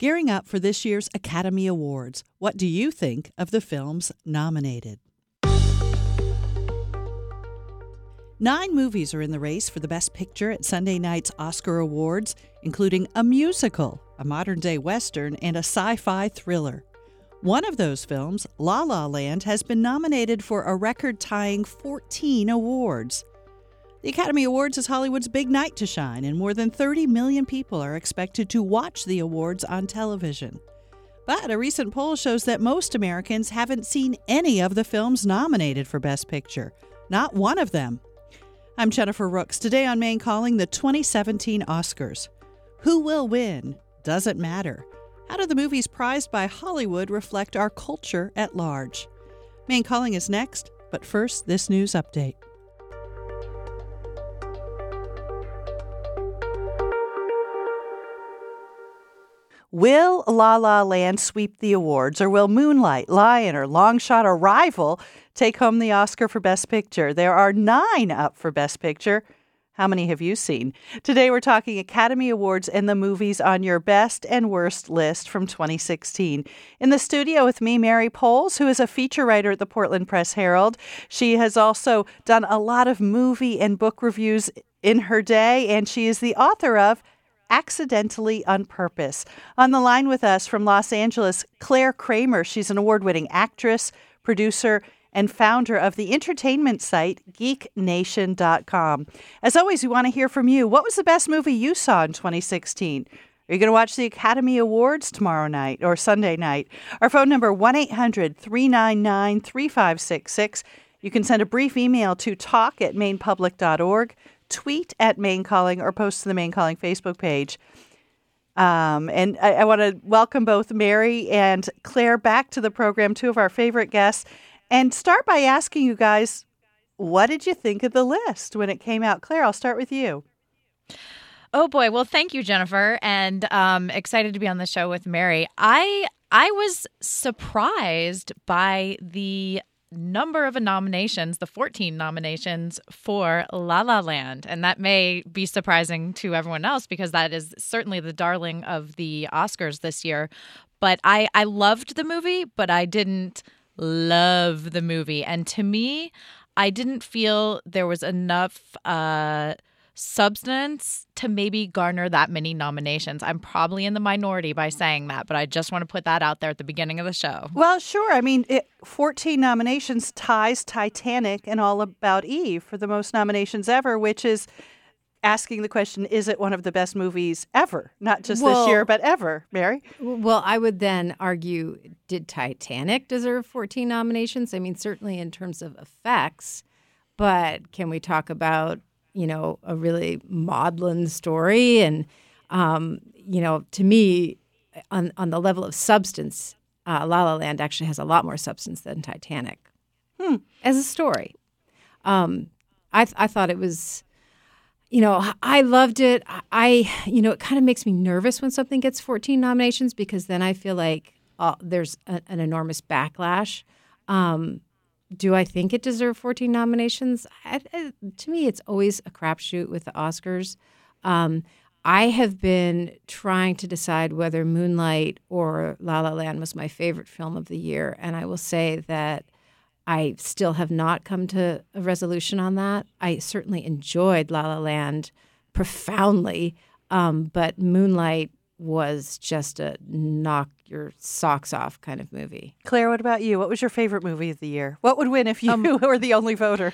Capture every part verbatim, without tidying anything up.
gearing up for this year's Academy Awards. What do you think of the films nominated? Nine movies are in the race for the Best Picture at Sunday night's Oscar Awards, including a musical, a modern-day Western, and a sci-fi thriller. One of those films, La La Land, has been nominated for a record-tying fourteen awards. The Academy Awards is Hollywood's big night to shine, and more than thirty million people are expected to watch the awards on television. But a recent poll shows that most Americans haven't seen any of the films nominated for Best Picture. Not one of them. I'm Jennifer Rooks. Today on Maine Calling, the twenty seventeen Oscars. Who will win? Doesn't matter. How do the movies prized by Hollywood reflect our culture at large? Maine Calling is next, but first, this news update. Will La La Land sweep the awards, or will Moonlight, Lion, or Long Shot, or Rival take home the Oscar for Best Picture? There are nine up for Best Picture. How many have you seen? Today we're talking Academy Awards and the movies on your best and worst list from twenty sixteen. In the studio with me, Mary Poles, who is a feature writer at the Portland Press Herald. She has also done a lot of movie and book reviews in her day, and she is the author of Accidentally on Purpose. On the line with us from Los Angeles, Claire Kramer. She's an award-winning actress, producer, and founder of the entertainment site geek nation dot com. As always, we want to hear from you. What was the best movie you saw in twenty sixteen? Are you going to watch the Academy Awards tomorrow night or Sunday night? Our phone number, one eight hundred three nine nine three five six six. You can send a brief email to talk at maine public dot org, tweet at Maine Calling, or post to the Maine Calling Facebook page. Um, and I, I want to welcome both Mary and Claire back to the program, two of our favorite guests, and start by asking you guys, what did you think of the list when it came out? Claire, I'll start with you. Oh, boy. Well, thank you, Jennifer, and um, excited to be on the show with Mary. I I was surprised by the number of nominations, the fourteen nominations for La La Land. And that may be surprising to everyone else because that is certainly the darling of the Oscars this year. But I, I loved the movie, but I didn't love the movie. And to me, I didn't feel there was enough uh, substance to maybe garner that many nominations. I'm probably in the minority by saying that, but I just want to put that out there at the beginning of the show. Well, sure. I mean, it, fourteen nominations ties Titanic and All About Eve for the most nominations ever, which is asking the question, is it one of the best movies ever? Not just well, this year, but ever. Mary? Well, I would then argue, did Titanic deserve fourteen nominations? I mean, certainly in terms of effects, but can we talk about, you know, a really maudlin story? And, um, you know, to me, on on the level of substance, uh, La La Land actually has a lot more substance than Titanic hmm. as a story. Um, I th- I thought it was, you know, I loved it. I, you know, it kind of makes me nervous when something gets fourteen nominations because then I feel like uh, there's a, an enormous backlash. Um, Do I think it deserved fourteen nominations? I, I, to me, it's always a crapshoot with the Oscars. Um, I have been trying to decide whether Moonlight or La La Land was my favorite film of the year, and I will say that I still have not come to a resolution on that. I certainly enjoyed La La Land profoundly, um, but Moonlight was just a knock your socks off kind of movie. Claire, what about you? What was your favorite movie of the year? What would win if you Um, were the only voter?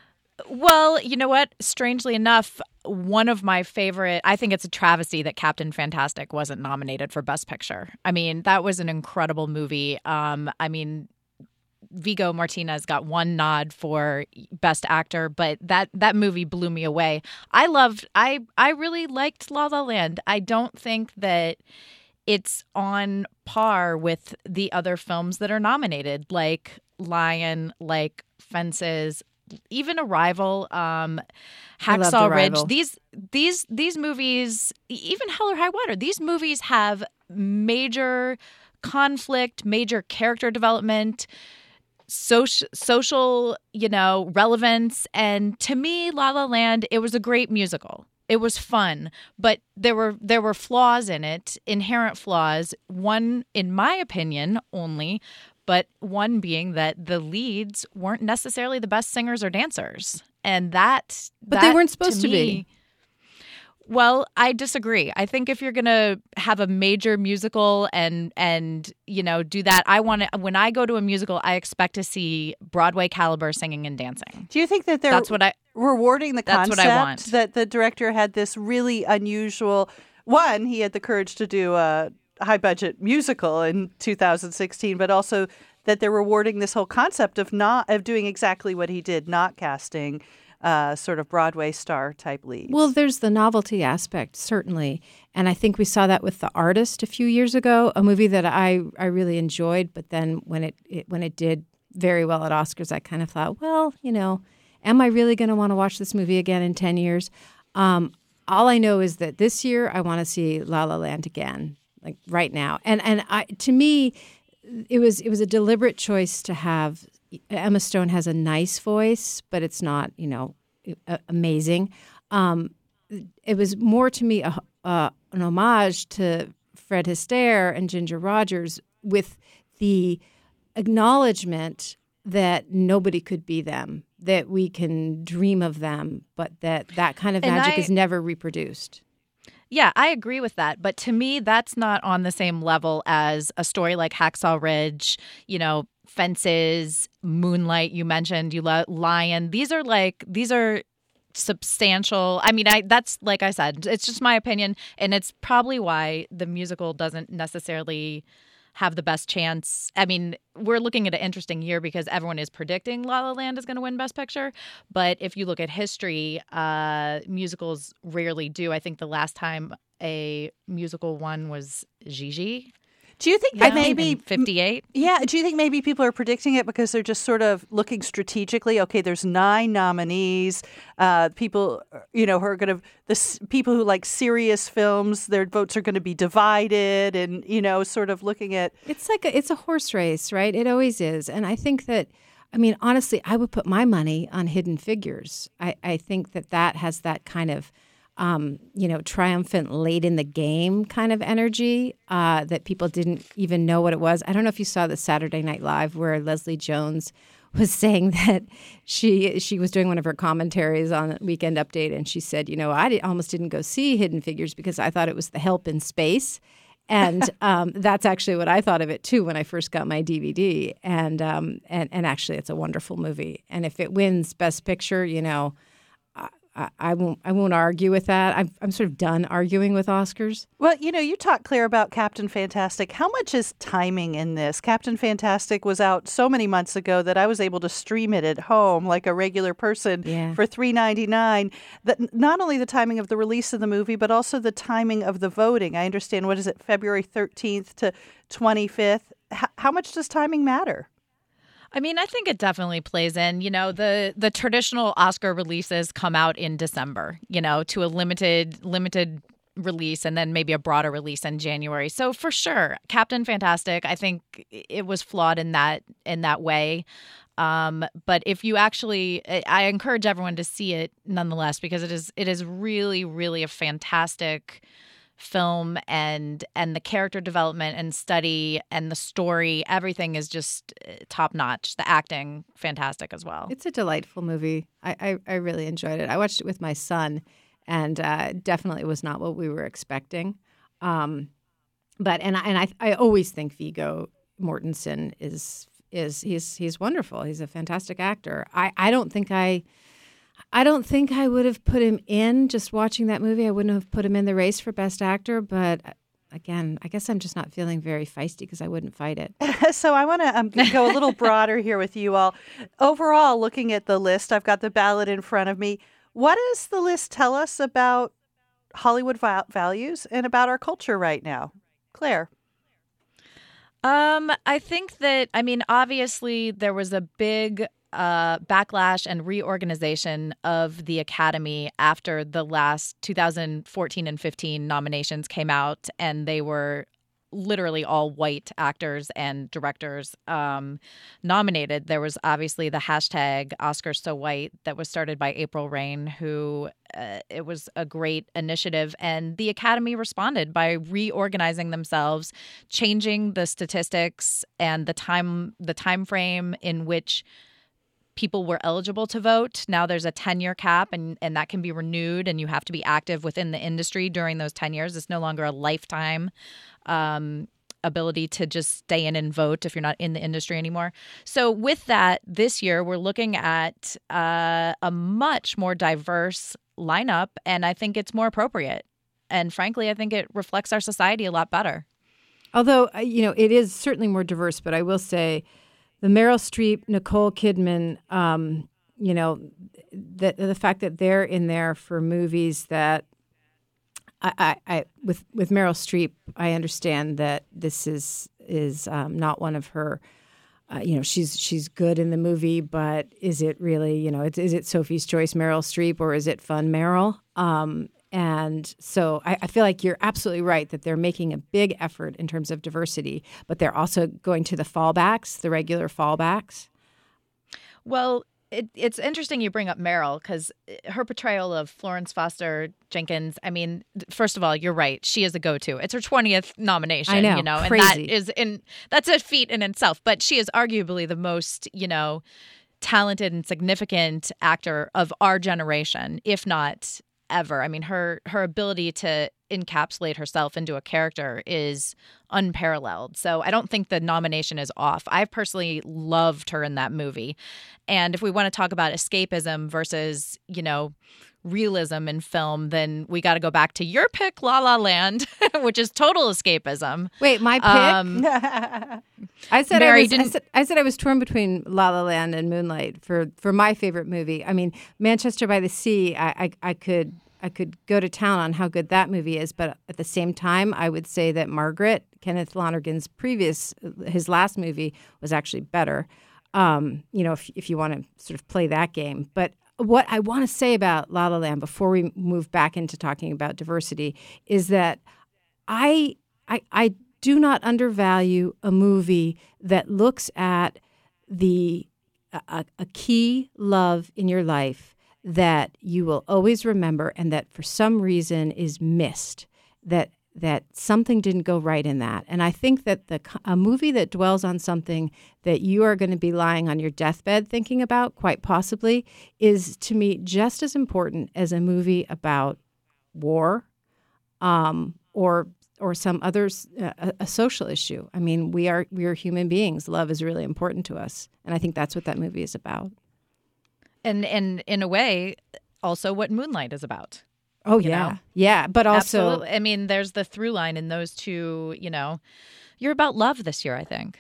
Well, you know what? Strangely enough, one of my favorite, I think it's a travesty that Captain Fantastic wasn't nominated for Best Picture. I mean, that was an incredible movie. Um, I mean, Viggo Martinez got one nod for Best Actor, but that that movie blew me away. I loved, I, I really liked La La Land. I don't think that it's on par with the other films that are nominated, like Lion, like Fences, even Arrival, um, Hacksaw Ridge. Arrival. These these these movies, even Hell or High Water, these movies have major conflict, major character development, social, social, you know, relevance. And to me, La La Land, it was a great musical. It was fun, but there were there were flaws in it, inherent flaws. One, in my opinion, only, but one being that the leads weren't necessarily the best singers or dancers, and that. But that, they weren't supposed to, to me, be. Well, I disagree. I think if you're going to have a major musical and and you know do that, I want to. When I go to a musical, I expect to see Broadway caliber singing and dancing. Do you think that they're That's what I rewarding the that's concept what I want. that the director had this really unusual one? He had the courage to do a high budget musical in two thousand sixteen, but also that they're rewarding this whole concept of not of doing exactly what he did, not casting Uh, sort of Broadway star type leads. Well, there's the novelty aspect, certainly. And I think we saw that with The Artist a few years ago, a movie that I, I really enjoyed. But then when it, it when it did very well at Oscars, I kind of thought, well, you know, am I really going to want to watch this movie again in ten years? Um, all I know is that this year I want to see La La Land again, like right now. And and I, to me, it was it was a deliberate choice to have. Emma Stone has a nice voice, but it's not, you know, amazing. Um, it was more to me a, uh, an homage to Fred Astaire and Ginger Rogers with the acknowledgement that nobody could be them, that we can dream of them, but that that kind of And magic I- is never reproduced. Yeah, I agree with that. But to me, that's not on the same level as a story like Hacksaw Ridge, you know, Fences, Moonlight, you mentioned, you lo- Lion. These are like, these are substantial. I mean, I that's like I said, it's just my opinion. And it's probably why the musical doesn't necessarily have the best chance. I mean, we're looking at an interesting year because everyone is predicting La La Land is going to win Best Picture. But if you look at history, uh, musicals rarely do. I think the last time a musical won was Gigi. Do you think you that know, maybe in fifty-eight? Yeah. Do you think maybe people are predicting it because they're just sort of looking strategically? Okay, there's nine nominees. Uh, people, you know, who are going to the s- people who like serious films. Their votes are going to be divided, and you know, sort of looking at. It's like a, it's a horse race, right? It always is. And I think that, I mean, honestly, I would put my money on Hidden Figures. I, I think that that has that kind of, um, you know, triumphant late in the game kind of energy uh, that people didn't even know what it was. I don't know if you saw the Saturday Night Live where Leslie Jones was saying that she she was doing one of her commentaries on Weekend Update, and she said, you know, I did, almost didn't go see Hidden Figures because I thought it was The Help in Space. And um, that's actually what I thought of it, too, when I first got my D V D. And, um, and and actually, it's a wonderful movie. And if it wins Best Picture, you know, I, I won't I won't argue with that. I'm, I'm sort of done arguing with Oscars. Well, you know, you talked, Claire, about Captain Fantastic. How much is timing in this? Captain Fantastic was out so many months ago that I was able to stream it at home like a regular person Yeah. for three dollars and ninety-nine cents. That not only the timing of the release of the movie, but also the timing of the voting. I understand, what is it, February thirteenth to twenty-fifth? H- how much does timing matter? I mean, I think it definitely plays in. You know, the the traditional Oscar releases come out in December, you know, to a limited limited release and then maybe a broader release in January. So for sure, Captain Fantastic, I think it was flawed in that in that way. Um, but if you actually, I encourage everyone to see it nonetheless, because it is it is really, really a fantastic film, and and the character development and study and the story, everything is just top notch. The acting, fantastic as well. It's a delightful movie. I, I, I really enjoyed it. I watched it with my son, and uh, definitely was not what we were expecting. Um, but and I, and I I always think Viggo Mortensen is is he's he's wonderful. He's a fantastic actor. I, I don't think I. I don't think I would have put him in just watching that movie. I wouldn't have put him in the race for Best Actor. But again, I guess I'm just not feeling very feisty because I wouldn't fight it. So I want to um, go a little broader here with you all. Overall, looking at the list, I've got the ballot in front of me. What does the list tell us about Hollywood va- values and about our culture right now? Claire? Um, I think that, I mean, obviously there was a big uh, backlash and reorganization of the Academy after the last two thousand fourteen and fifteen nominations came out, and they were literally all white actors and directors um, nominated. There was obviously the hashtag Oscars So White that was started by April Rain, who uh, it was a great initiative. And the Academy responded by reorganizing themselves, changing the statistics and the time, the time frame in which people were eligible to vote. Now there's a ten-year cap, and, and that can be renewed, and you have to be active within the industry during those ten years. It's no longer a lifetime um, ability to just stay in and vote if you're not in the industry anymore. So with that, this year we're looking at uh, a much more diverse lineup, and I think it's more appropriate. And frankly, I think it reflects our society a lot better. Although, uh, you know, it is certainly more diverse, but I will say the Meryl Streep, Nicole Kidman, um, you know, the the fact that they're in there for movies that I, I, I with with Meryl Streep, I understand that this is is um, not one of her. Uh, you know, she's she's good in the movie, but is it really? You know, it's, is it Sophie's Choice Meryl Streep, or is it Fun Meryl? Um, And so I, I feel like you're absolutely right that they're making a big effort in terms of diversity, but they're also going to the fallbacks, the regular fallbacks. Well, it, it's interesting you bring up Meryl, because her portrayal of Florence Foster Jenkins, I mean, first of all, you're right. She is a go-to. It's her twentieth nomination. I know, you know, crazy. And that is in that's a feat in itself. But she is arguably the most, you know, talented and significant actor of our generation, if not ever. I mean, her her ability to encapsulate herself into a character is unparalleled. So I don't think the nomination is off. I personally loved her in that movie. And if we want to talk about escapism versus, you know, realism in film, then we got to go back to your pick, La La Land, which is total escapism. Wait, my pick? Um, I said Mary I, was, I, didn't- said, I said I was torn between La La Land and Moonlight for, for my favorite movie. I mean, Manchester by the Sea, I, I, I could I could go to town on how good that movie is, but at the same time, I would say that Margaret, Kenneth Lonergan's previous, his last movie, was actually better. Um, you know, if if you want to sort of play that game. But what I want to say about La La Land before we move back into talking about diversity is that I I, I do not undervalue a movie that looks at the a, a key love in your life that you will always remember, and that for some reason is missed, that that something didn't go right in that. And I think that the a movie that dwells on something that you are going to be lying on your deathbed thinking about, quite possibly, is to me just as important as a movie about war um, or or some other uh, a, a social issue. I mean, we are we are human beings. Love is really important to us, and I think that's what that movie is about. and, and in a way, also what Moonlight is about. Oh, you yeah. know? Yeah. But also, Absolutely. I mean, there's the through line in those two, you know, you're about love this year, I think.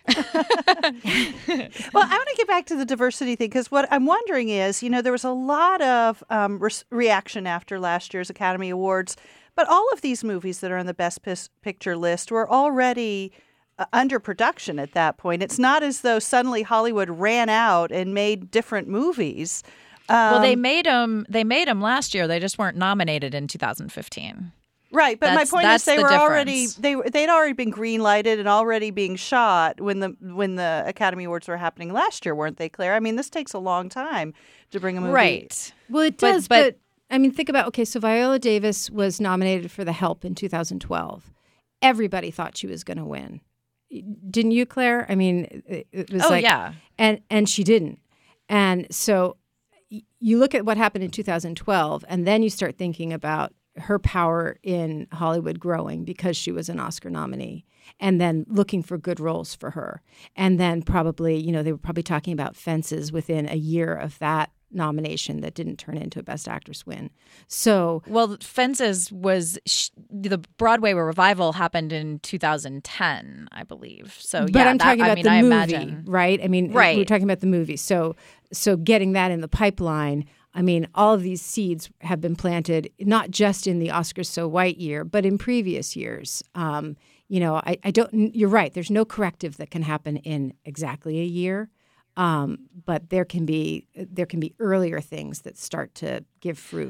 Well, I want to get back to the diversity thing, because what I'm wondering is, you know, there was a lot of um, re- reaction after last year's Academy Awards, but all of these movies that are on the Best Pis- Picture list were already uh, under production at that point. It's not as though suddenly Hollywood ran out and made different movies. Um, well, they made them. They made them last year. They just weren't nominated in two thousand fifteen. Right, but That's- my point that's is they the were already difference. they they'd already been green lighted and already being shot when the when the Academy Awards were happening last year, weren't they, Claire? I mean, this takes a long time to bring a movie. Right. well, it But- does, but, but- I mean, think about, okay, so Viola Davis was nominated for The Help in two thousand twelve. Everybody thought she was going to win. Didn't you, Claire? I mean, it, it was Oh, like, yeah. and and she didn't. And so y- you look at what happened in two thousand twelve, and then you start thinking about her power in Hollywood growing because she was an Oscar nominee, and then looking for good roles for her. And then probably, you know, they were probably talking about Fences within a year of that nomination that didn't turn into a Best Actress win. So Well, Fences was sh- the Broadway revival happened in two thousand ten, I believe. So, but yeah, I'm that- talking I about mean, the I movie, imagine. right? I mean, Right. we're talking about the movie. So, so getting that in the pipeline, I mean, all of these seeds have been planted, not just in the Oscars So White year, but in previous years. Um, you know, I, I don't. You're right. There's no corrective that can happen in exactly a year, um, but there can be there can be earlier things that start to give fruit.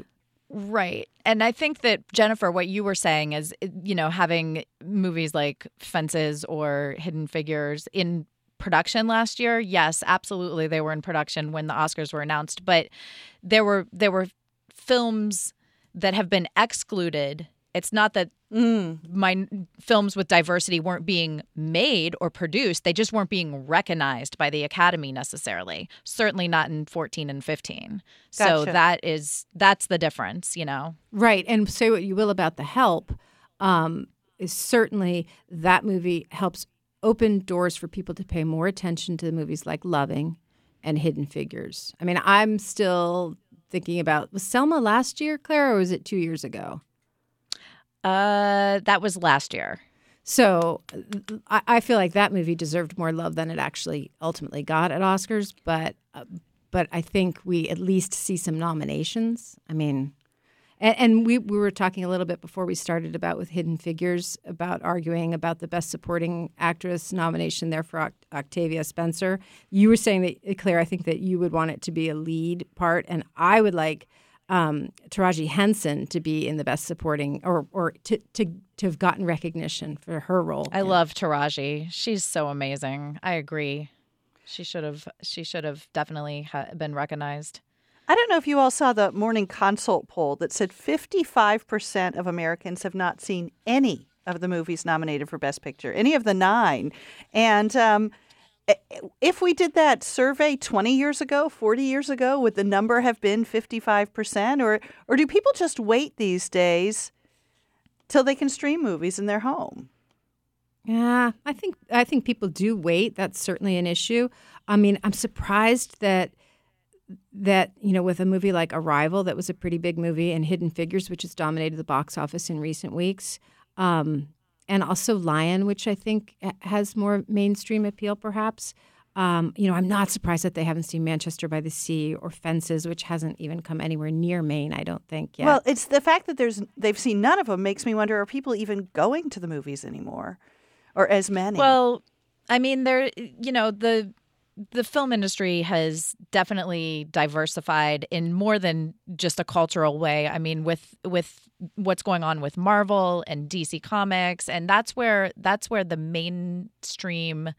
Right. And I think that, Jennifer, what you were saying is, you know, having movies like Fences or Hidden Figures in production last year, yes, absolutely, they were in production when the Oscars were announced. But there were there were films that have been excluded. It's not that mm. my films with diversity weren't being made or produced. They just weren't being recognized by the Academy necessarily. Certainly not in fourteen and fifteen. Gotcha. So that is that's the difference, you know. Right. And say what you will about The Help, um, is certainly that movie helps open doors for people to pay more attention to the movies like Loving and Hidden Figures. I mean, I'm still thinking about, was Selma last year, Claire, or was it two years ago? Uh, that was last year. So I, I feel like that movie deserved more love than it actually ultimately got at Oscars. But uh, but I think we at least see some nominations. I mean, and, and we, we were talking a little bit before we started about with Hidden Figures about arguing about the Best Supporting Actress nomination there for Oct- Octavia Spencer. You were saying that, Claire, I think that you would want it to be a lead part, and I would like Um, Taraji Henson to be in the Best Supporting, or or to, to to have gotten recognition for her role. I love Taraji. She's so amazing. I agree. She should have. She should have definitely ha- been recognized. I don't know if you all saw the Morning Consult poll that said fifty-five percent of Americans have not seen any of the movies nominated for Best Picture, any of the nine, and um, if we did that survey twenty years ago, forty years ago, would the number have been fifty-five percent? Or or do people just wait these days till they can stream movies in their home? Yeah, I think I think people do wait. That's certainly an issue. I mean, I'm surprised that that, you know, with a movie like Arrival, that was a pretty big movie, and Hidden Figures, which has dominated the box office in recent weeks, um, and also Lion, which I think has more mainstream appeal, perhaps. Um, you know, I'm not surprised that they haven't seen Manchester by the Sea or Fences, which hasn't even come anywhere near Maine, I don't think, yet. Well, it's the fact that there's they've seen none of them makes me wonder, are people even going to the movies anymore? Or as many? Well, I mean, there, you know, the the film industry has definitely diversified in more than just a cultural way. I mean, with with what's going on with Marvel and D C Comics, and that's where that's where the mainstream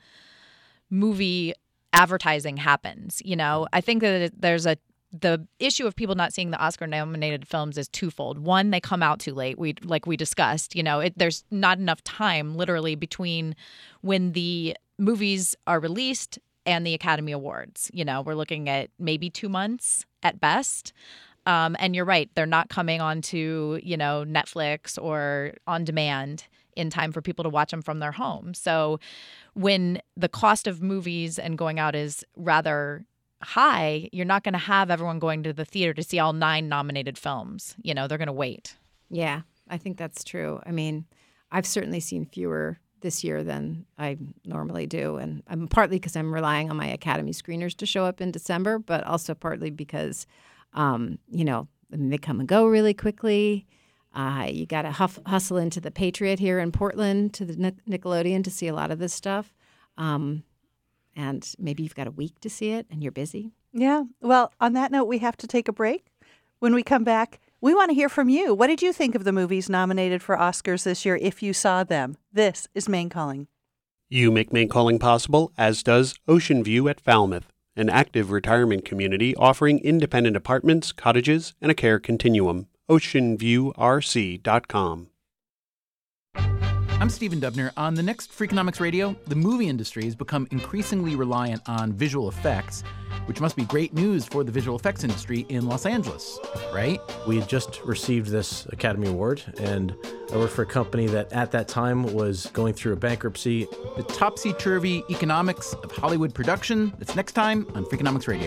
movie advertising happens. You know, I think that there's a the issue of people not seeing the Oscar-nominated films is twofold. One, they come out too late. We like we discussed. You know, it, there's not enough time, literally, between when the movies are released and the Academy Awards. You know, we're looking at maybe two months at best. Um, and you're right, they're not coming onto, you know, Netflix or on demand in time for people to watch them from their home. So when the cost of movies and going out is rather high, you're not going to have everyone going to the theater to see all nine nominated films. You know, they're going to wait. Yeah, I think that's true. I mean, I've certainly seen fewer this year than I normally do. And I'm partly because I'm relying on my Academy screeners to show up in December, but also partly because, um, you know, they come and go really quickly. Uh, you got to huff- hustle into the Patriot here in Portland to the Nic- Nickelodeon to see a lot of this stuff. Um, and maybe you've got a week to see it and you're busy. Yeah. Well, on that note, we have to take a break. When we come back, we want to hear from you. What did you think of the movies nominated for Oscars this year, if you saw them? This is Maine Calling. You make Maine Calling possible, as does Ocean View at Falmouth, an active retirement community offering independent apartments, cottages, and a care continuum. ocean view r c dot com. I'm Stephen Dubner. On the next Freakonomics Radio, the movie industry has become increasingly reliant on visual effects, which must be great news for the visual effects industry in Los Angeles, right? We had just received this Academy Award, and I worked for a company that at that time was going through a bankruptcy. The topsy-turvy economics of Hollywood production. That's next time on Freakonomics Radio.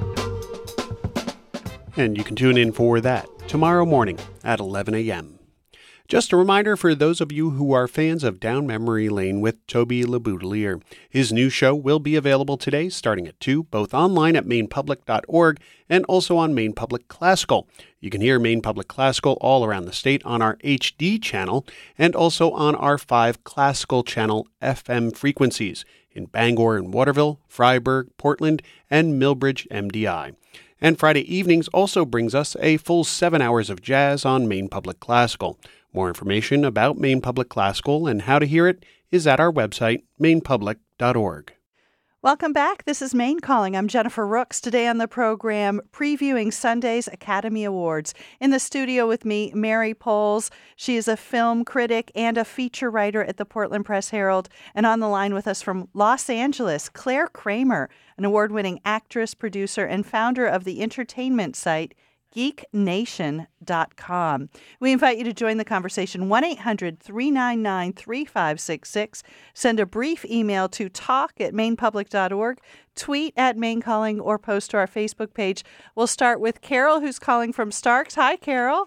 And you can tune in for that tomorrow morning at eleven a.m. Just a reminder for those of you who are fans of Down Memory Lane with Toby LeBoudelier. His new show will be available today starting at two, both online at maine public dot org and also on Maine Public Classical. You can hear Maine Public Classical all around the state on our H D channel and also on our five Classical Channel F M frequencies in Bangor and Waterville, Fryeburg, Portland, and Millbridge M D I. And Friday evenings also brings us a full seven hours of jazz on Maine Public Classical. More information about Maine Public Classical and how to hear it is at our website, maine public dot org. Welcome back. This is Maine Calling. I'm Jennifer Rooks. Today on the program, previewing Sunday's Academy Awards. In the studio with me, Mary Poles. She is a film critic and a feature writer at the Portland Press Herald. And on the line with us from Los Angeles, Claire Kramer, an award-winning actress, producer, and founder of the entertainment site geek nation dot com. We invite you to join the conversation. one eight hundred three nine nine three five six six. Send a brief email to talk at maine public dot org, tweet at Maine Calling, or post to our Facebook page. We'll start with Carol, who's calling from Starks. Hi, Carol.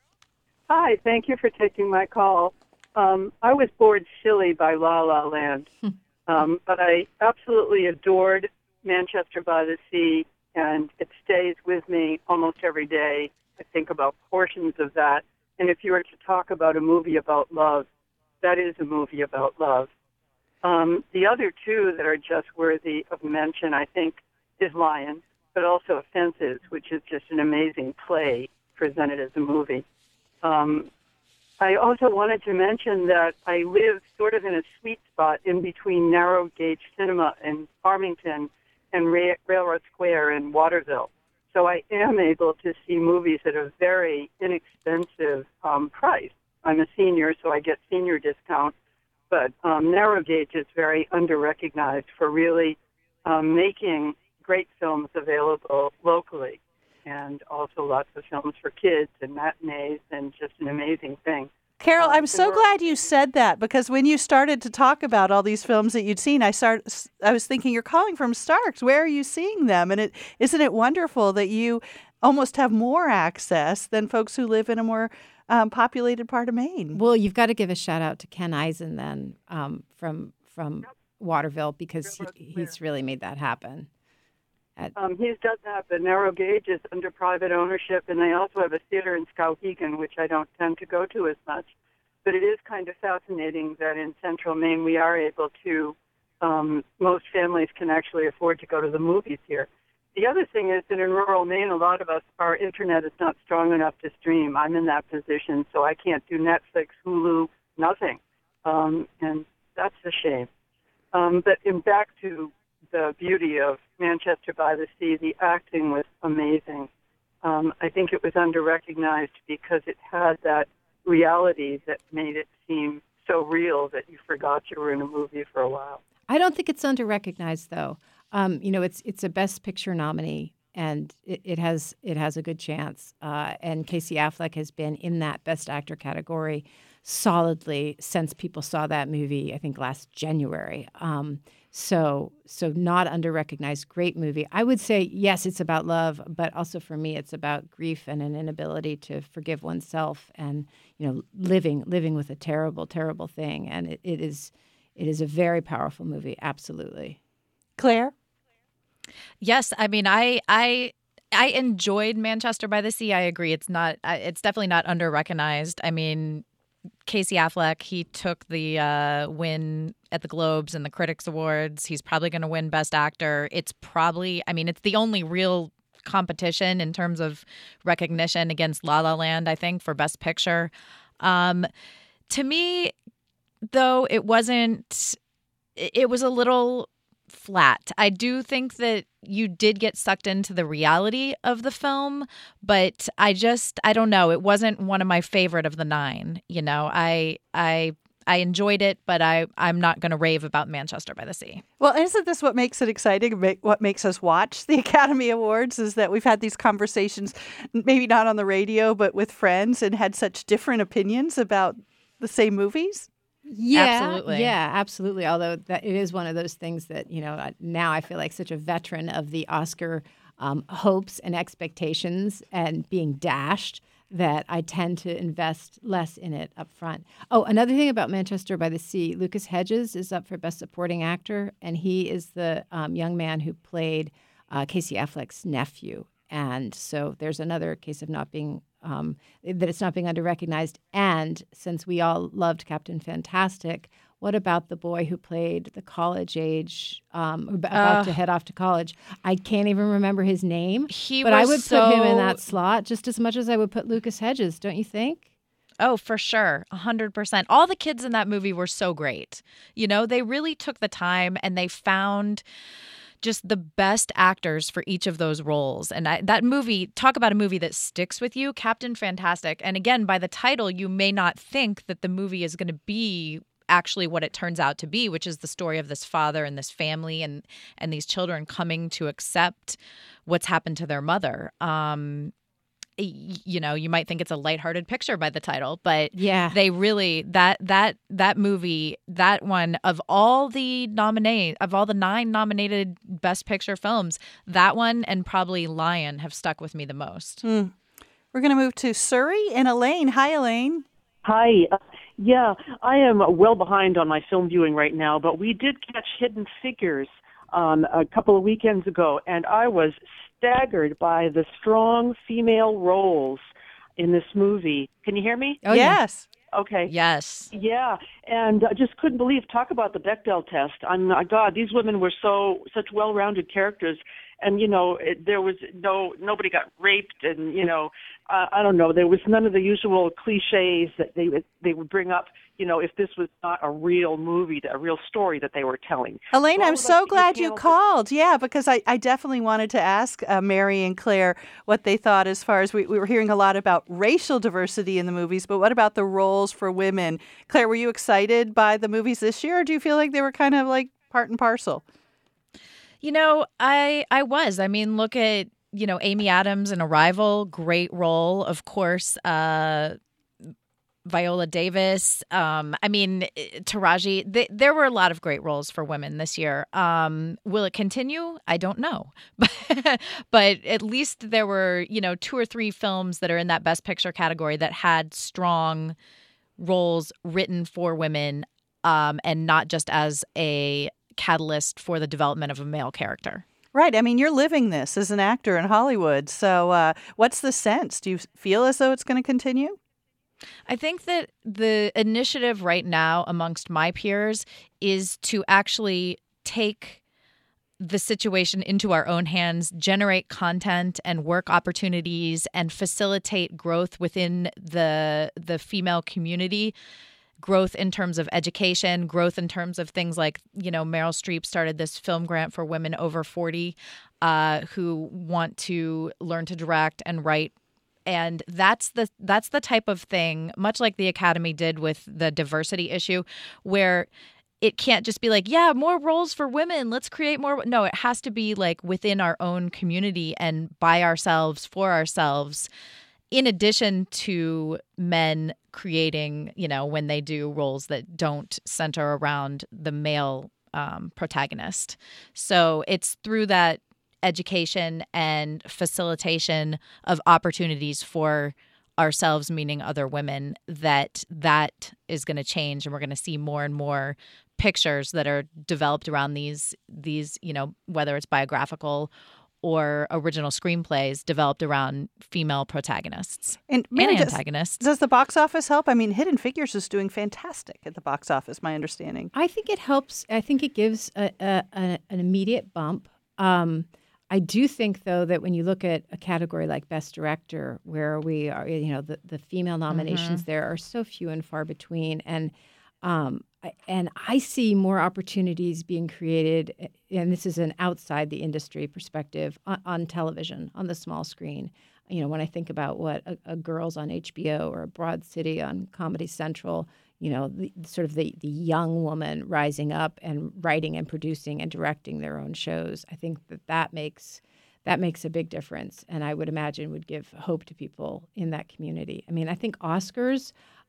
Hi, thank you for taking my call. Um, I was bored silly by La La Land, um, but I absolutely adored Manchester by the Sea, and it stays with me almost every day. I think about portions of that. And if you were to talk about a movie about love, that is a movie about love. Um, the other two that are just worthy of mention, I think, is Lion, but also Fences, which is just an amazing play presented as a movie. Um, I also wanted to mention that I live sort of in a sweet spot in between narrow gauge cinema in Farmington and Ra- Railroad Square in Waterville. So I am able to see movies at a very inexpensive um, price. I'm a senior, so I get senior discount. But um, narrow gauge is very under-recognized for really um, making great films available locally, and also lots of films for kids and matinees, and just an amazing thing. Carol, Um, I'm so glad you said that, because when you started to talk about all these films that you'd seen, I start, I was thinking, you're calling from Starks. Where are you seeing them? And it isn't it wonderful that you almost have more access than folks who live in a more um, populated part of Maine? Well, you've got to give a shout out to Ken Eisen then um, from from Waterville, because he, he's really made that happen. At, Um, he's done that, but Narrow Gauge is under private ownership, and they also have a theater in Skowhegan, which I don't tend to go to as much. But it is kind of fascinating that in central Maine we are able to, um, most families can actually afford to go to the movies here. The other thing is that in rural Maine, a lot of us, our internet is not strong enough to stream. I'm in that position, so I can't do Netflix, Hulu, nothing. Um, and that's a shame. Um, but in back to the beauty of Manchester by the Sea, the acting was amazing. Um, I think it was under-recognized because it had that reality that made it seem so real that you forgot you were in a movie for a while. I don't think it's under-recognized, though. Um, you know, it's it's a Best Picture nominee, and it, it has it has a good chance. Uh, and Casey Affleck has been in that Best Actor category solidly since people saw that movie, I think, last January. Um, so so not under-recognized, great movie. I would say, yes, it's about love, but also for me, it's about grief and an inability to forgive oneself, and, you know, living living with a terrible, terrible thing. And it, it is it is a very powerful movie, absolutely. Claire? Yes, I mean, I I I enjoyed Manchester by the Sea. I agree. It's not. It's definitely not under-recognized. I mean, Casey Affleck, he took the uh, win at the Globes and the Critics Awards. He's probably going to win Best Actor. It's probably, I mean, it's the only real competition in terms of recognition against La La Land, I think, for Best Picture. Um, to me, though, it wasn't, it was a little flat. I do think that you did get sucked into the reality of the film, but I just, I don't know. It wasn't one of my favorite of the nine. You know, I, I, I enjoyed it, but I, I'm not going to rave about Manchester by the Sea. Well, isn't this what makes it exciting? What makes us watch the Academy Awards is that we've had these conversations, maybe not on the radio, but with friends, and had such different opinions about the same movies. Yeah, absolutely. Yeah, absolutely. Although that it is one of those things that, you know, now I feel like such a veteran of the Oscar um, hopes and expectations and being dashed that I tend to invest less in it up front. Oh, another thing about Manchester by the Sea, Lucas Hedges is up for Best Supporting Actor, and he is the um, young man who played uh, Casey Affleck's nephew. And so there's another case of not being um, that it's not being under-recognized. And since we all loved Captain Fantastic, What about the boy who played the college age, um, about Uh, to head off to college? I can't even remember his name. He but I was would put him in so- that slot just as much as I would put Lucas Hedges, don't you think? Oh, for sure. A hundred percent. All the kids in that movie were so great. You know, they really took the time and they found just the best actors for each of those roles. And I, that movie, talk about a movie that sticks with you, Captain Fantastic. And again, by the title, you may not think that the movie is going to be actually what it turns out to be, which is the story of this father and this family and and these children coming to accept what's happened to their mother. Um, y- you know, you might think it's a lighthearted picture by the title, but Yeah. they really that that that movie, that one of all the nominate of all the nine nominated Best Picture films, that one and probably Lion have stuck with me the most. We're going to move to Surrey and Elaine. Hi, Elaine. Hi. Uh, yeah, I am well behind on my film viewing right now, but we did catch Hidden Figures um, a couple of weekends ago, and I was staggered by the strong female roles in this movie. Can you hear me? Oh, yeah. yes. Okay. Yes. Yeah, and I just couldn't believe. Talk about the Bechdel test. I'm my God, these women were so such well-rounded characters, and you know it, there was no nobody got raped, and you know uh, I don't know, there was none of the usual cliches that they would they would bring up. You know, if this was not a real movie, a real story that they were telling. Elaine, All I'm of us so being glad you talented. called. Yeah, because I, I definitely wanted to ask uh, Mary and Claire what they thought as far as we, we were hearing a lot about racial diversity in the movies, but what about the roles for women? Claire, were you excited by the movies this year, or do you feel like they were kind of like part and parcel? You know, I I was. I mean, look at, you know, Amy Adams in Arrival, great role, of course. Uh, Viola Davis. Um, I mean, Taraji. Th- there were a lot of great roles for women this year. Um, will it continue? I don't know, but but at least there were, you know, two or three films that are in that Best Picture category that had strong roles written for women, um, and not just as a catalyst for the development of a male character. Right. I mean, you're living this as an actor in Hollywood. So uh, what's the sense? Do you feel as though it's going to continue? I think that the initiative right now amongst my peers is to actually take the situation into our own hands, generate content and work opportunities, and facilitate growth within the the female community. Growth in terms of education, growth in terms of things like, you know, Meryl Streep started this film grant for women over forty uh, who want to learn to direct and write. And that's the that's the type of thing, much like the Academy did with the diversity issue, where it can't just be like, yeah, more roles for women, let's create more. No, it has to be like within our own community and by ourselves, for ourselves, in addition to men creating, you know, when they do roles that don't center around the male um, protagonist. So it's through that education and facilitation of opportunities for ourselves, meaning other women, that that is going to change, and we're going to see more and more pictures that are developed around these these you know, whether it's biographical or original screenplays developed around female protagonists And, and Mary, does, antagonists. does the box office help? I mean, Hidden Figures is doing fantastic at the box office, my understanding. I think it helps. I think it gives a, a, a, an immediate bump. Um, I do think, though, that when you look at a category like Best Director, where we are, you know, the, the female nominations Mm-hmm. there are so few and far between, and um, I, and I see more opportunities being created, and this is an outside the industry perspective, on, on television, on the small screen. You know, when I think about what a, a Girls on H B O or a Broad City on Comedy Central, you know, the, sort of the, the young woman rising up and writing and producing and directing their own shows. I think that that makes that makes a big difference, and I would imagine would give hope to people in that community. I mean, I think Oscars,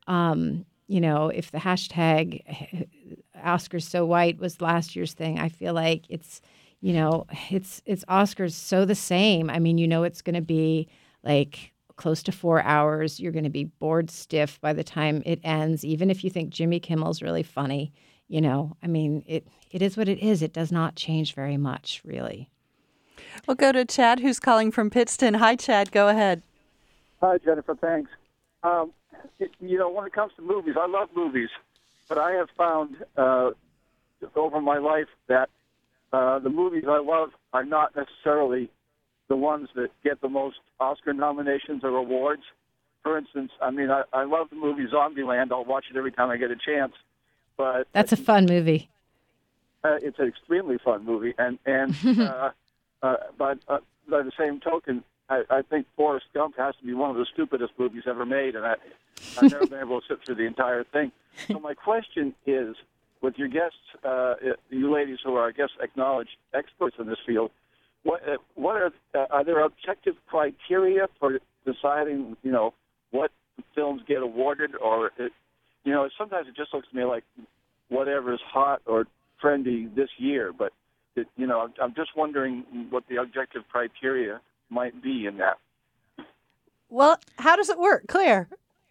um, you know, if the hashtag Oscars so white was last year's thing, I feel like it's, you know, it's it's Oscars so the same. I mean, you know, it's going to be like close to four hours. You're going to be bored stiff by the time it ends, even if you think Jimmy Kimmel's really funny. You know, I mean, it it is what it is. It does not change very much, really. We'll go to Chad, who's calling from Pittston. Hi, Chad. Go ahead. Hi, Jennifer. Thanks. Um, it, you know, when it comes to movies, I love movies. but I have found uh, over my life that uh, the movies I love are not necessarily the ones that get the most Oscar nominations or awards. For instance, I mean, I, I love the movie Zombieland. I'll watch it every time I get a chance. But that's a fun movie. Uh, it's an extremely fun movie, and and uh, uh, but uh, by the same token, I, I think Forrest Gump has to be one of the stupidest movies ever made, and I, I've never been able to sit through the entire thing. So my question is, with your guests, uh, you ladies who are, I guess, acknowledged experts in this field, what uh, what are uh, are there objective criteria for deciding, you know, what films get awarded, or it, you know, sometimes it just looks to me like whatever is hot or trendy this year, but it, you know, I'm just wondering what the objective criteria might be in that. Well, how does it work, Claire?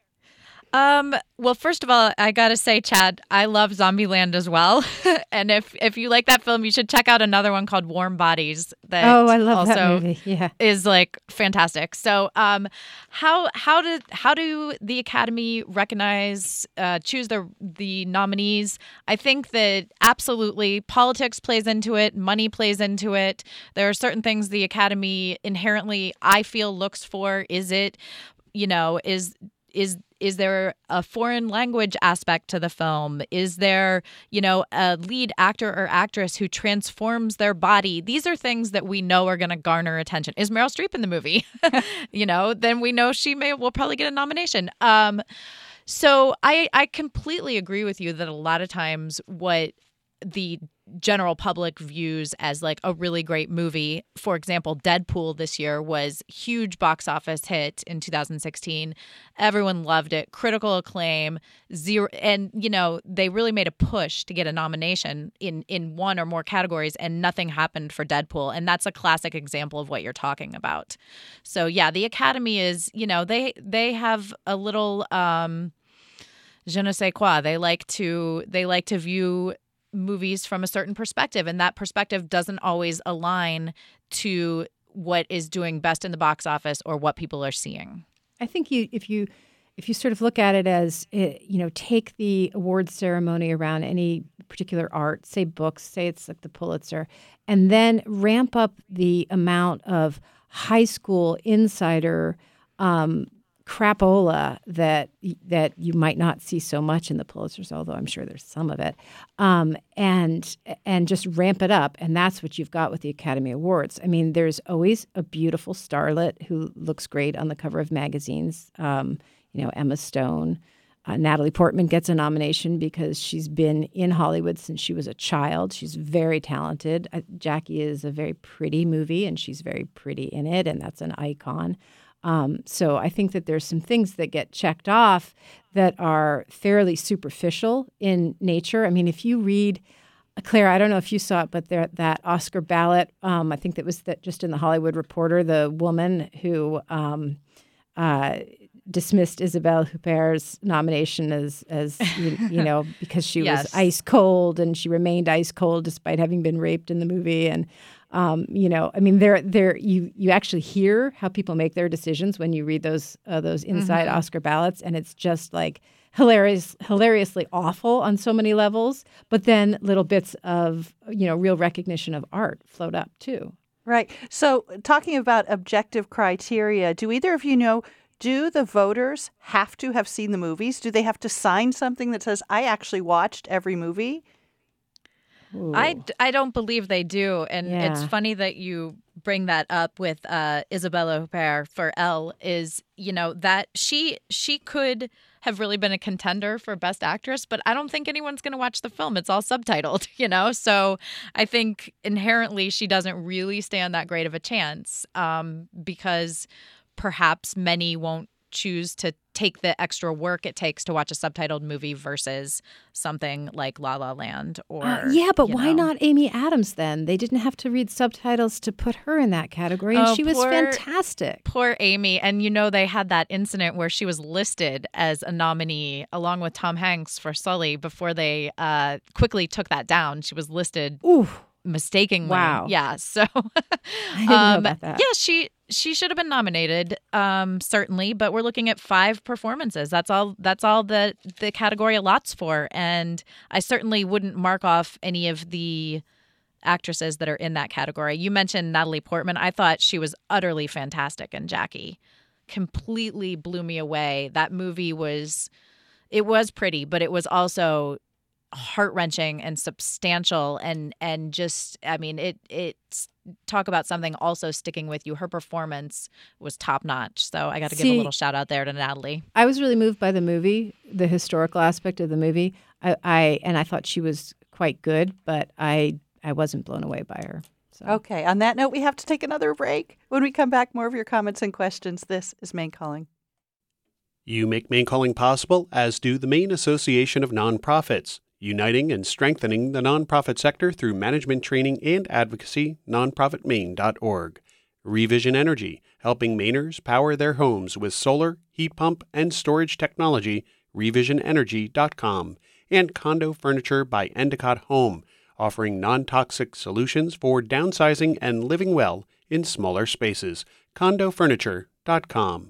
Um, well, first of all, I gotta say, Chad, I love Zombieland as well. And if if you like that film, you should check out another one called Warm Bodies. That oh, I love also that movie. Yeah, is like fantastic. So, um, how how did how do the Academy recognize uh, choose the the nominees? I think that absolutely politics plays into it, money plays into it. There are certain things the Academy inherently, I feel, looks for. Is it, you know, is is Is there a foreign language aspect to the film? Is there, you know, a lead actor or actress who transforms their body? These are things that we know are going to garner attention. Is Meryl Streep in the movie? You know, then we know she may will probably get a nomination. Um, so I I completely agree with you that a lot of times what the general public views as like a really great movie. For example, Deadpool this year was huge box office hit in two thousand sixteen. Everyone loved it, critical acclaim, zero, and you know they really made a push to get a nomination in in one or more categories, and nothing happened for Deadpool. And that's a classic example of what you're talking about. So yeah, the Academy is, you know, they they have a little um, je ne sais quoi. They like to they like to view movies from a certain perspective, and that perspective doesn't always align to what is doing best in the box office or what people are seeing. I think you, if you, if you sort of look at it as, you know, take the awards ceremony around any particular art, say books, say it's like the Pulitzer, and then ramp up the amount of high school insider um, crapola that that you might not see so much in the Pulitzers, although I'm sure there's some of it, um, and and just ramp it up, and that's what you've got with the Academy Awards. I mean, there's always a beautiful starlet who looks great on the cover of magazines. Um, you know, Emma Stone, uh, Natalie Portman gets a nomination because she's been in Hollywood since she was a child. She's very talented. Uh, Jackie is a very pretty movie, and she's very pretty in it, and that's an icon. Um, so I think that there's some things that get checked off that are fairly superficial in nature. I mean, if you read, Claire, I don't know if you saw it, but there, that Oscar ballot, um, I think that was that just in the Hollywood Reporter, the woman who um, uh, dismissed Isabelle Huppert's nomination as, as you, you know, because she Yes. was ice cold, and she remained ice cold despite having been raped in the movie. And Um, you know, I mean, there, there, you, you actually hear how people make their decisions when you read those, uh, those inside Mm-hmm. Oscar ballots, and it's just like hilarious, hilariously awful on so many levels. But then little bits of, you know, real recognition of art float up too. Right. So, talking about objective criteria, do either of you know? Do the voters have to have seen the movies? Do they have to sign something that says, "I actually watched every movie"? I, I don't believe they do. And Yeah. it's funny that you bring that up with uh, Isabelle Huppert for Elle is, you know, that she she could have really been a contender for Best Actress, but I don't think anyone's going to watch the film. It's all subtitled, you know? So I think inherently she doesn't really stand that great of a chance um, because perhaps many won't choose to take the extra work it takes to watch a subtitled movie versus something like La La Land or Uh, yeah, but you why know. not Amy Adams then? They didn't have to read subtitles to put her in that category, and Oh, she was poor- fantastic. Poor Amy. And you know, they had that incident where she was listed as a nominee along with Tom Hanks for Sully before they uh, quickly took that down. She was listed Ooh, mistakenly. Wow. Yeah. So, I didn't know um, about that. yeah, she she should have been nominated, um, certainly. But we're looking at five performances. That's all. That's all the the category allots for. And I certainly wouldn't mark off any of the actresses that are in that category. You mentioned Natalie Portman. I thought she was utterly fantastic in Jackie. Completely blew me away. That movie was, it was pretty, but it was also heart-wrenching and substantial and and just, I mean, it it's talk about something also sticking with you. Her performance was top-notch. So I got to give a See, little shout out there to Natalie. I was really moved by the movie, the historical aspect of the movie. I, I and I thought she was quite good, but I I wasn't blown away by her. So. Okay. On that note, we have to take another break. When we come back, more of your comments and questions. This is Maine Calling. You make Maine Calling possible, as do the Maine Association of Nonprofits, uniting and strengthening the nonprofit sector through management training and advocacy, nonprofit maine dot org. Revision Energy, helping Mainers power their homes with solar, heat pump, and storage technology, revision energy dot com. And Condo Furniture by Endicott Home, offering non-toxic solutions for downsizing and living well in smaller spaces. condo furniture dot com.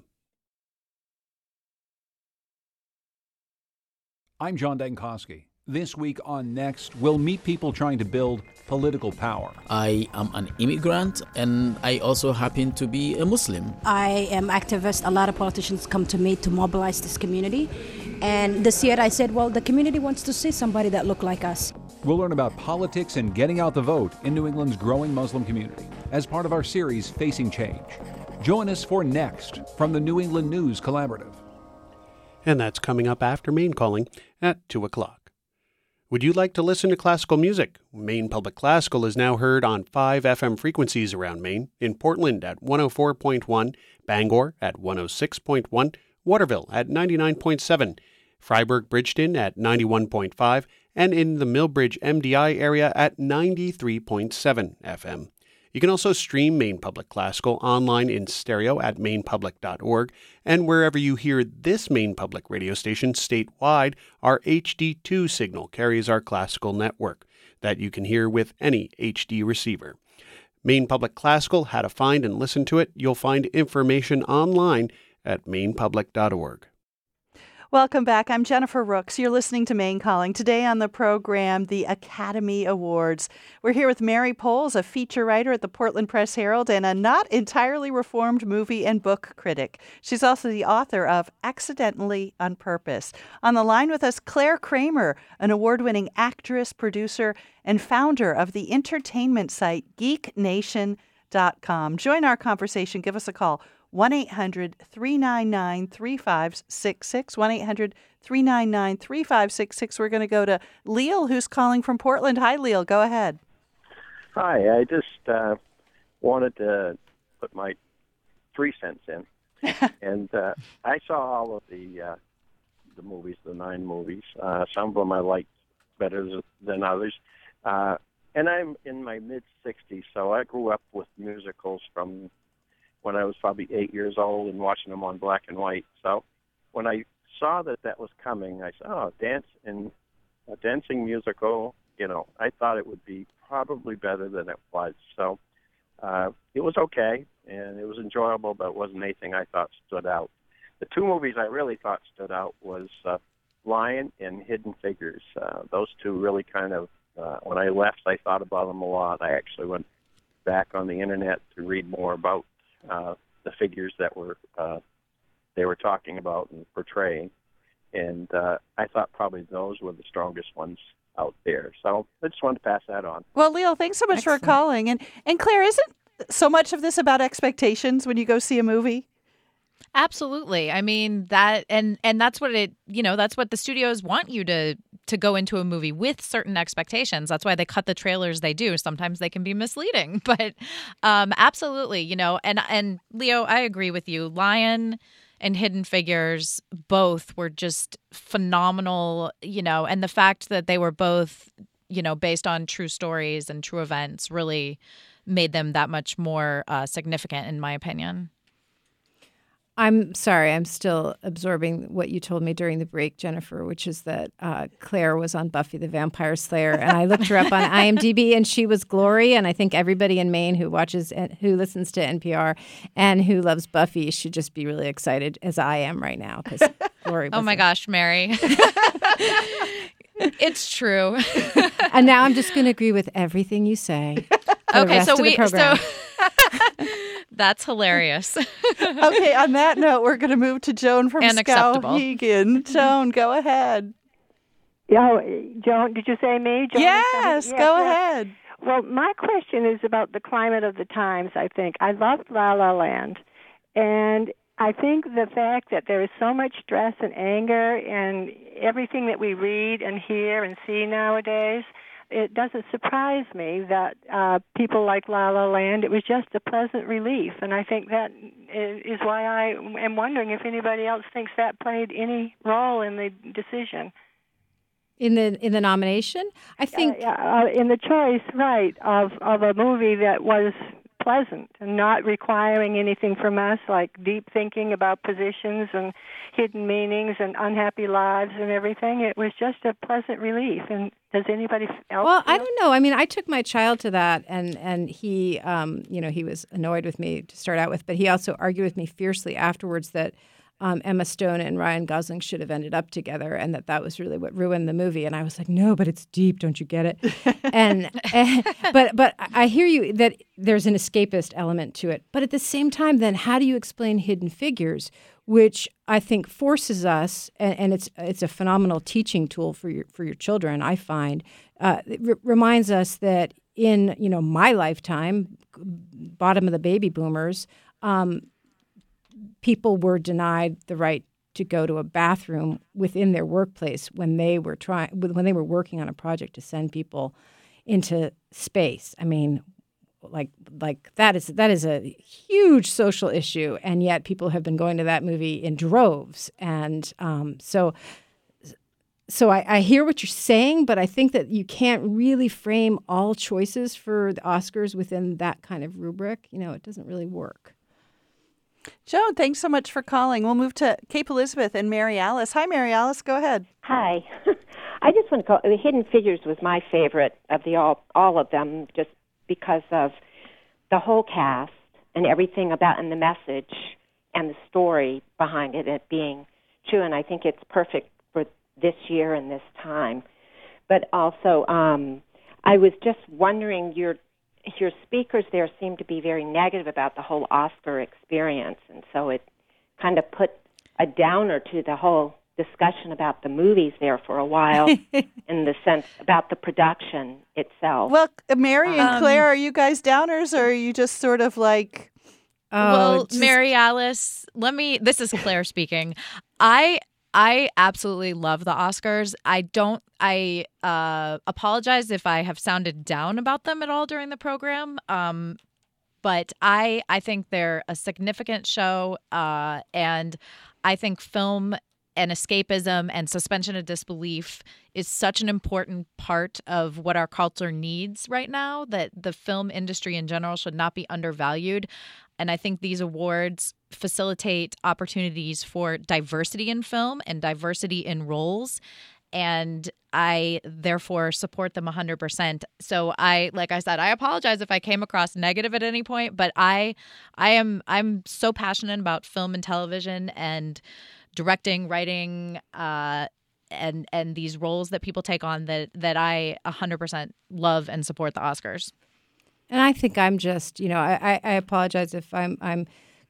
I'm John Dankosky. This week on Next, we'll meet people trying to build political power. I am an immigrant, and I also happen to be a Muslim. I am activist. A lot of politicians come to me to mobilize this community. And this year I said, well, the community wants to see somebody that look like us. We'll learn about politics and getting out the vote in New England's growing Muslim community as part of our series, Facing Change. Join us for Next from the New England News Collaborative. And that's coming up after Maine Calling at two o'clock. Would you like to listen to classical music? Maine Public Classical is now heard on five F M frequencies around Maine, in Portland at one oh four point one, Bangor at one oh six point one, Waterville at ninety-nine point seven, Freiburg-Bridgeton at ninety-one point five, and in the Millbridge M D I area at ninety-three point seven F M. You can also stream Maine Public Classical online in stereo at maine public dot org, and wherever you hear this Maine Public radio station statewide, our H D two signal carries our classical network that you can hear with any H D receiver. Maine Public Classical, how to find and listen to it, you'll find information online at maine public dot org. Welcome back. I'm Jennifer Rooks. You're listening to Maine Calling. Today on the program, the Academy Awards. We're here with Mary Poles, a feature writer at the Portland Press Herald and a not entirely reformed movie and book critic. She's also the author of Accidentally on Purpose. On the line with us, Claire Kramer, an award-winning actress, producer, and founder of the entertainment site geek nation dot com. Join our conversation. Give us a call. one eight hundred three nine nine three five six six, one eight hundred three nine nine three five six six. We're going to go to Leal, who's calling from Portland. Hi, Leal. Go ahead. Hi. I just uh, wanted to put my three cents in. and uh, I saw all of the uh, the movies, the nine movies. Uh, some of them I liked better than others. Uh, and I'm in my mid-sixties, so I grew up with musicals from when I was probably eight years old and watching them on black and white. So when I saw that that was coming, I said, oh, dance and a dancing musical, you know, I thought it would be probably better than it was. So uh, it was okay, and it was enjoyable, but it wasn't anything I thought stood out. The two movies I really thought stood out was uh, Lion and Hidden Figures. Uh, those two really kind of, uh, when I left, I thought about them a lot. I actually went back on the Internet to read more about Uh, the figures that were uh, they were talking about and portraying, and uh, I thought probably those were the strongest ones out there. So I just wanted to pass that on. Well, Leal, thanks so much Excellent. for calling. And and Claire, isn't so much of this about expectations when you go see a movie? Absolutely. I mean, that and and that's what it, you know, that's what the studios want you to to go into a movie with certain expectations. That's why they cut the trailers they do. Sometimes they can be misleading, but um, absolutely, you know, and and Leo, I agree with you. Lion and Hidden Figures both were just phenomenal, you know, and the fact that they were both, you know, based on true stories and true events really made them that much more uh, significant, in my opinion. I'm sorry, I'm still absorbing what you told me during the break, Jennifer, which is that uh, Claire was on Buffy the Vampire Slayer, and I looked her up on I M D B, and she was Glory. And I think everybody in Maine who watches, who listens to N P R, and who loves Buffy should just be really excited, as I am right now, because Glory. Oh my a- gosh, Mary. It's true. And now I'm just going to agree with everything you say. Okay, so we program. so that's hilarious. Okay, on that note, we're going to move to Joan from Unacceptable. Skowhegan. Joan, go ahead. Oh, Joan, did you say me? Joan Yes, go ahead. Well, my question is about the climate of the times, I think. I loved La La Land, and I think the fact that there is so much stress and anger and everything that we read and hear and see nowadays, it doesn't surprise me that uh, people like La La Land, it was just a pleasant relief. And I think that is why I am wondering if anybody else thinks that played any role in the decision. In the in the nomination? I think... Uh, uh, in the choice, right, of, of a movie that was pleasant and not requiring anything from us, like deep thinking about positions and hidden meanings and unhappy lives and everything. It was just a pleasant relief. And does anybody else? Well, feel? I don't know. I mean, I took my child to that, and and he, um, you know, he was annoyed with me to start out with, but he also argued with me fiercely afterwards that um, Emma Stone and Ryan Gosling should have ended up together, and that that was really what ruined the movie. And I was like, no, but it's deep. Don't you get it? and, and but but I hear you that there's an escapist element to it. But at the same time, then how do you explain Hidden Figures, which I think forces us, and, and it's it's a phenomenal teaching tool for your for your children. I find uh, it r- reminds us that in you know my lifetime, bottom of the baby boomers. Um, people were denied the right to go to a bathroom within their workplace when they were trying when they were working on a project to send people into space. I mean, like like that is that is a huge social issue, and yet people have been going to that movie in droves. And um, so, so I, I hear what you're saying, but I think that you can't really frame all choices for the Oscars within that kind of rubric. You know, it doesn't really work. Joan, thanks so much for calling. We'll move to Cape Elizabeth and Mary Alice. Hi, Mary Alice. Go ahead. Hi. I just want to call the Hidden Figures was my favorite of the all all of them, just because of the whole cast and everything about and the message and the story behind it, it being true. And I think it's perfect for this year and this time. But also, um, I was just wondering your. Your speakers there seem to be very negative about the whole Oscar experience, and so it kind of put a downer to the whole discussion about the movies there for a while in the sense about the production itself. Well, Mary and Um, Claire, are you guys downers, or are you just sort of like... well, just- Mary Alice, let me, this is Claire speaking. I I absolutely love the Oscars. I don't, I uh, apologize if I have sounded down about them at all during the program. Um, but I, I think they're a significant show. Uh, and I think film and escapism and suspension of disbelief is such an important part of what our culture needs right now, that the film industry in general should not be undervalued. And I think these awards facilitate opportunities for diversity in film and diversity in roles. And I therefore support them one hundred percent. So I, like I said, I apologize if I came across negative at any point, but I, I am, I'm so passionate about film and television and directing, writing, uh, and and these roles that people take on that that I one hundred percent love and support the Oscars. And I think I'm just, you know, I, I apologize if I'm I'm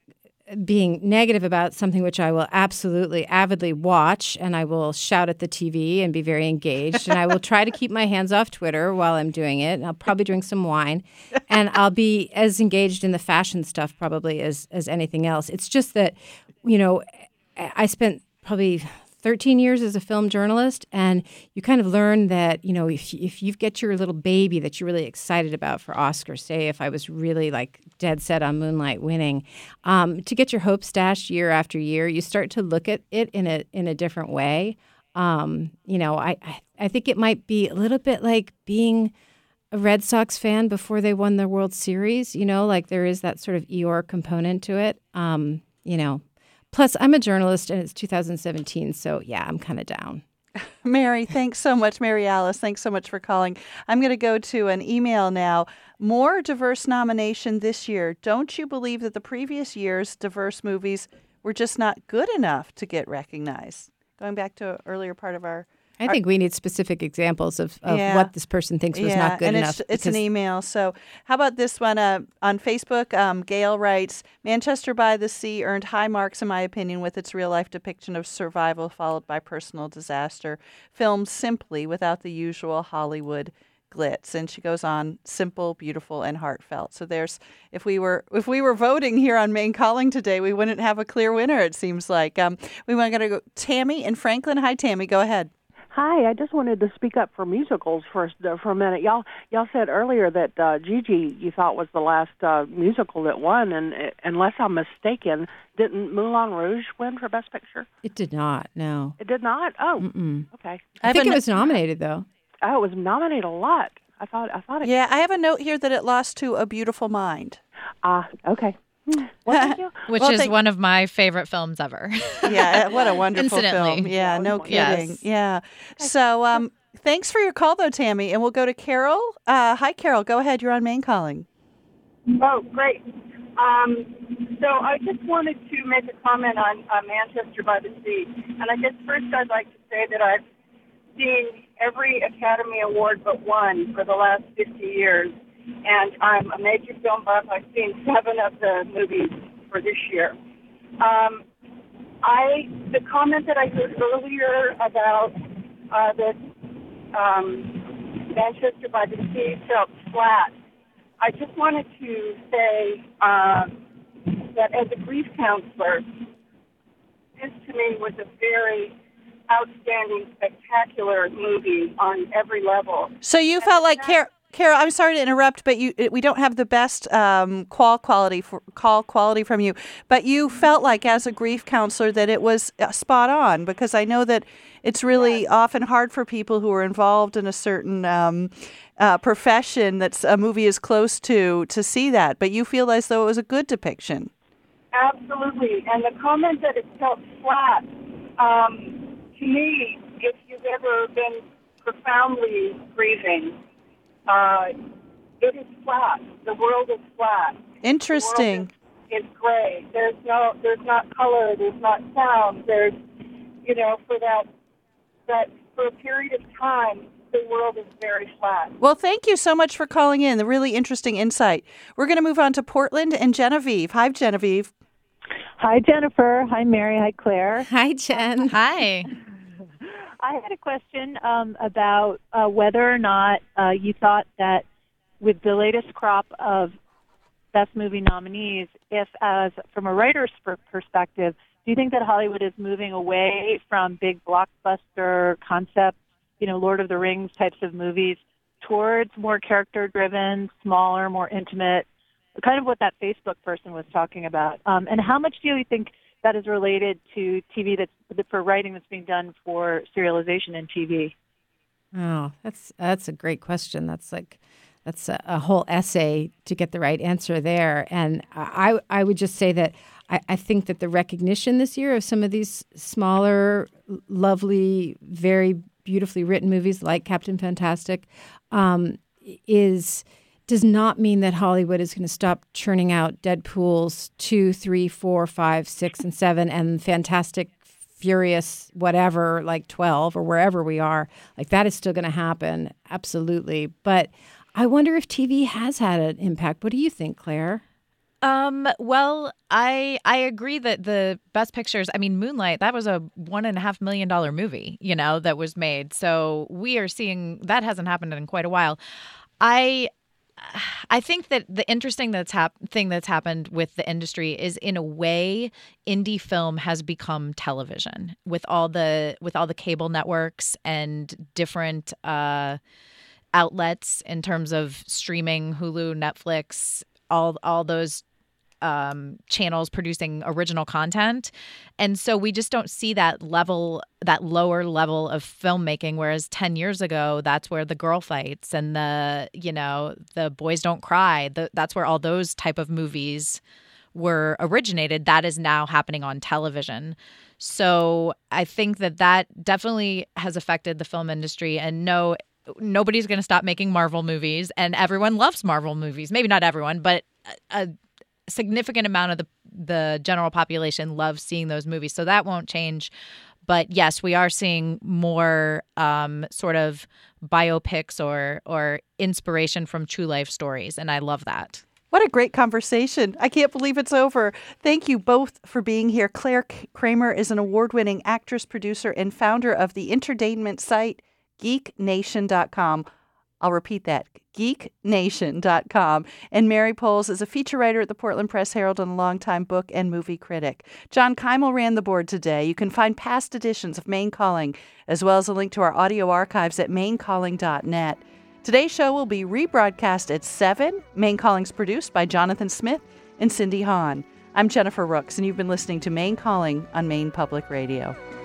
being negative about something which I will absolutely avidly watch, and I will shout at the T V and be very engaged, and I will try to keep my hands off Twitter while I'm doing it, and I'll probably drink some wine, and I'll be as engaged in the fashion stuff probably as as anything else. It's just that, you know, I spent probably thirteen years as a film journalist, and you kind of learn that, you know, if if you get your little baby that you're really excited about for Oscars, say if I was really like dead set on Moonlight winning, um, to get your hopes dashed year after year, you start to look at it in a in a different way. Um, you know, I, I I think it might be a little bit like being a Red Sox fan before they won the World Series. You know, like there is that sort of Eeyore component to it. Um, you know. Plus, I'm a journalist, and it's two thousand seventeen, so yeah, I'm kind of down. Mary, thanks so much. Mary Alice, thanks so much for calling. I'm going to go to an email now. More diverse nomination this year. Don't you believe that the previous year's diverse movies were just not good enough to get recognized? Going back to an earlier part of our... I think we need specific examples of, of Yeah. what this person thinks was yeah, not good and enough. It's, it's an because- email. So how about this one? Uh, on Facebook, um, Gail writes, Manchester by the Sea earned high marks, in my opinion, with its real-life depiction of survival followed by personal disaster, filmed simply without the usual Hollywood glitz. And she goes on, simple, beautiful, and heartfelt. So there's, if we were if we were voting here on Maine Calling today, we wouldn't have a clear winner, it seems like. Um, we want to go Tammy in Franklin. Hi, Tammy. Go ahead. Hi, I just wanted to speak up for musicals for for a minute. Y'all y'all said earlier that uh, Gigi you thought was the last uh, musical that won, and uh, unless I'm mistaken, didn't Moulin Rouge win for Best Picture? It did not, no. It did not. Oh, Mm-mm. okay. I think it was nominated, though. Oh, it was nominated a lot. I thought I thought it. Yeah, I have a note here that it lost to A Beautiful Mind. Ah, okay. Well, thank you. Which Well, is thank- one of my favorite films ever. Yeah, what a wonderful Incidentally. film. Yeah, no kidding. Yes. Yeah. So um, thanks for your call, though, Tammy. And we'll go to Carol. Uh, hi, Carol. Go ahead. You're on Maine Calling. Oh, great. Um, so I just wanted to make a comment on uh, Manchester by the Sea. And I guess first I'd like to say that I've seen every Academy Award but one for the last fifty years. And I'm a major film buff. I've seen seven of the movies for this year. Um, I the comment that I heard earlier about uh, that um, Manchester by the Sea felt flat. I just wanted to say uh, that as a grief counselor, this to me was a very outstanding, spectacular movie on every level. So you felt like Carol. Carol, I'm sorry to interrupt, but you we don't have the best um, call quality for, call quality from you. But you felt like, as a grief counselor, that it was uh, spot on, because I know that it's really yes. often hard for people who are involved in a certain um, uh, profession that a movie is close to to see that. But you feel as though it was a good depiction. Absolutely, and the comment that it felt flat, um, to me, if you've ever been profoundly grieving. Uh, it is flat. The world is flat. Interesting. It's gray. There's no. There's not color. There's not sound. There's, you know, for that that for a period of time, the world is very flat. Well, thank you so much for calling in. The really interesting insight. We're going to move on to Portland and Genevieve. Hi, Genevieve. Hi, Jennifer. Hi, Mary. Hi, Claire. Hi, Jen. Hi. I had a question um, about uh, whether or not uh, you thought that with the latest crop of Best Movie nominees, if as from a writer's perspective, do you think that Hollywood is moving away from big blockbuster concept, you know, Lord of the Rings types of movies, towards more character-driven, smaller, more intimate, kind of what that Facebook person was talking about? Um, and how much do you think that is related to T V that's for writing that's being done for serialization in T V? Oh, that's that's a great question. That's like that's a, a whole essay to get the right answer there. And I I would just say that I, I think that the recognition this year of some of these smaller, lovely, very beautifully written movies like Captain Fantastic um, is. does not mean that Hollywood is going to stop churning out Deadpools two, three, four, five, six, and seven, and Fantastic, Furious, whatever, like twelve or wherever we are. Like that is still going to happen, absolutely. But I wonder if T V has had an impact. What do you think, Claire? Um, well, I I agree that the Best Pictures, I mean, Moonlight, that was a one and a half million dollar movie, you know, that was made. So we are seeing that hasn't happened in quite a while. I. I think that the interesting that's hap- thing that's happened with the industry is, in a way, indie film has become television with all the with all the cable networks and different uh, outlets in terms of streaming, Hulu, Netflix, all all those um, channels producing original content. And so we just don't see that level, that lower level of filmmaking. Whereas ten years ago, that's where the girl fights and the, you know, the boys don't cry. The, that's where all those type of movies were originated, that is now happening on television. So I think that that definitely has affected the film industry. And no, nobody's going to stop making Marvel movies, and everyone loves Marvel movies. Maybe not everyone, but a significant amount of the the general population loves seeing those movies. So that won't change. But yes, we are seeing more um, sort of biopics or or inspiration from true life stories, and I love that. What a great conversation. I can't believe it's over. Thank you both for being here. Claire Kramer is an award-winning actress, producer, and founder of the entertainment site geek nation dot com. I'll repeat that, geek nation dot com. And Mary Poles is a feature writer at the Portland Press Herald and a longtime book and movie critic. John Keimel ran the board today. You can find past editions of Maine Calling, as well as a link to our audio archives at maine calling dot net. Today's show will be rebroadcast at seven. Maine Calling's produced by Jonathan Smith and Cindy Hahn. I'm Jennifer Rooks, and you've been listening to Maine Calling on Maine Public Radio.